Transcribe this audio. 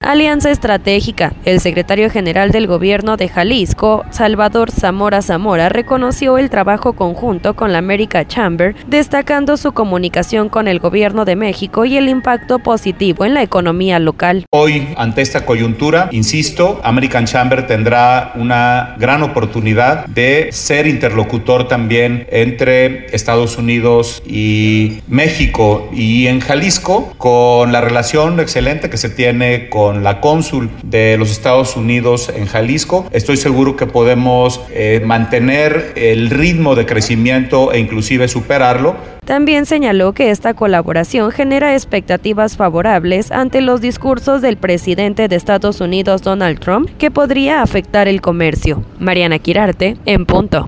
Alianza estratégica. El secretario general del gobierno de Jalisco, Salvador Zamora Zamora, reconoció el trabajo conjunto con la American Chamber, destacando su comunicación con el gobierno de México y el impacto positivo en la economía local. Hoy, ante esta coyuntura, insisto, American Chamber tendrá una gran oportunidad de ser interlocutor también entre Estados Unidos y México, y en Jalisco, con la relación excelente que se tiene con la cónsul de los Estados Unidos en Jalisco. Estoy seguro que podemos mantener el ritmo de crecimiento e inclusive superarlo. También señaló que esta colaboración genera expectativas favorables ante los discursos del presidente de Estados Unidos, Donald Trump, que podría afectar el comercio. Mariana Quirarte, en punto.